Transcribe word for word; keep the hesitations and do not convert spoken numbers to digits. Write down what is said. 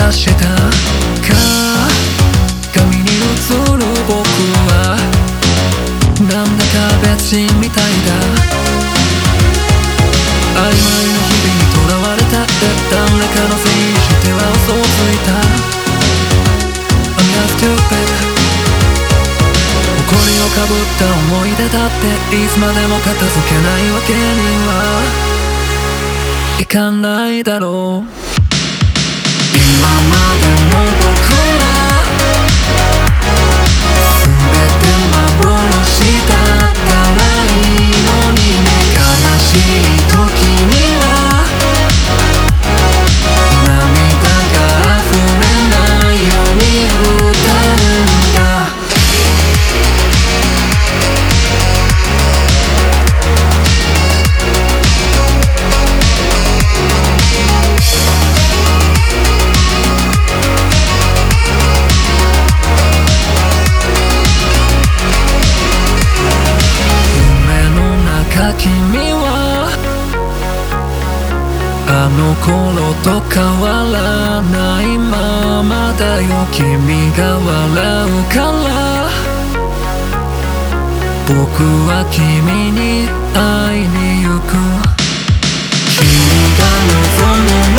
出した鏡に映る僕はなんだか別人みたいだ。曖昧な日々にとらわれたって誰かのせいにしては嘘をついた。 I'm not stupid。 誇りをかぶった思い出だっていつまでも片付けないわけにはいかないだろう。今までの僕ら全て幻だったらいいのにね。悲しい時には涙が溢れないように歌うんだ。君はあの頃と変わらないままだよ。君が笑うから僕は君に会いに行く。君が望む